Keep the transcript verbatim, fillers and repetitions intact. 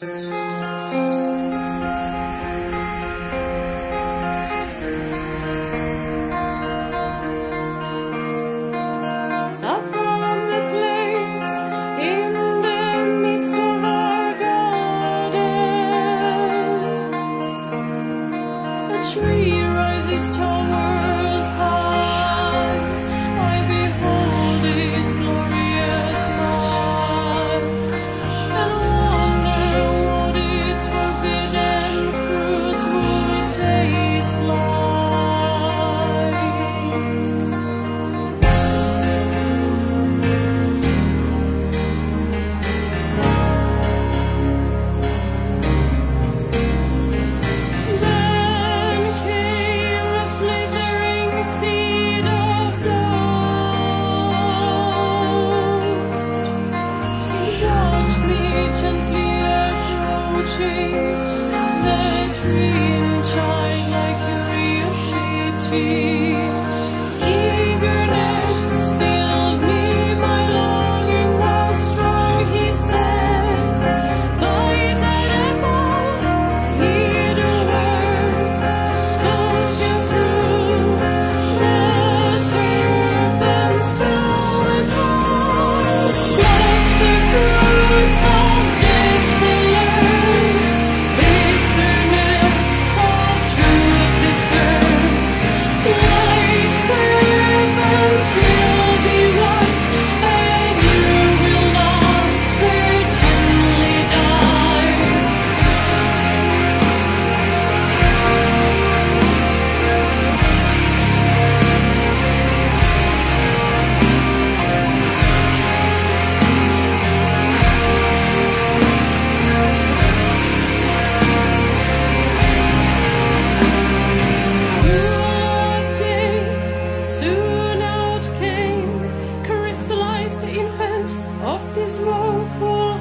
Tree rises towers high, I behold its glorious light, and wonder what its forbidden fruits would taste seed of doubt, it watched me gently approaching, that dream child like curiosity. Eagerness filled me, my longing was strong, he said, thy apple, hear the words spoken through the serpent's claw and tongue. Let the fruits of death learn, bitterness of truth discern. Like serpents you'll be wise, and you will not certainly die. One day, soon out came, crystallized the infant of this woeful